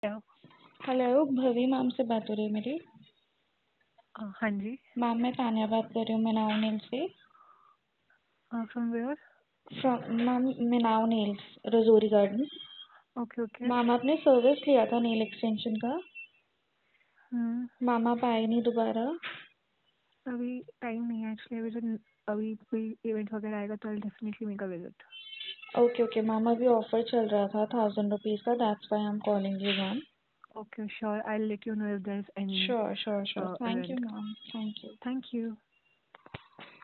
Hello. Hello, भवी ma'am से बात हो रही है मेरी। हाँ जी। मैम मैं तान्या बात कर रही हूँ मिनाव नेल्स से। From where? From ma'am Minav Nails, Rajouri Garden. Okay okay. Ma'am आपने सर्विस लिया था नेल एक्सटेंशन का। हम्म। मैम आप आए नहीं दोबारा। अभी टाइम नहीं है एक्चुअली। अभी कोई इवेंट वगैरह आएगा तो I definitely make a visit. Okay okay ma'am, अभी ऑफर चल रहा था 1000 रुपीज़ का, that's why I am calling you ma'am. Okay sure, I let you know if there is any sure sure sure, thank you event. Ma'am, thank you. Thank you.